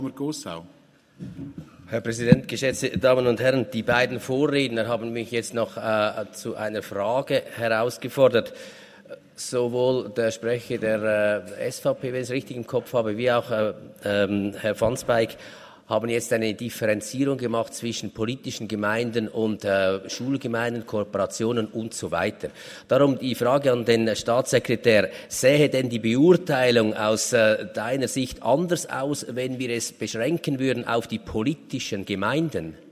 Gossau. Herr Präsident, geschätzte Damen und Herren, die beiden Vorredner haben mich jetzt noch zu einer Frage herausgefordert. Sowohl der Sprecher der SVP, wenn ich es richtig im Kopf habe, wie auch Herr van Speyk haben jetzt eine Differenzierung gemacht zwischen politischen Gemeinden und Schulgemeinden, Kooperationen und so weiter. Darum die Frage an den Staatssekretär: Sähe denn die Beurteilung aus deiner Sicht anders aus, wenn wir es beschränken würden auf die politischen Gemeinden?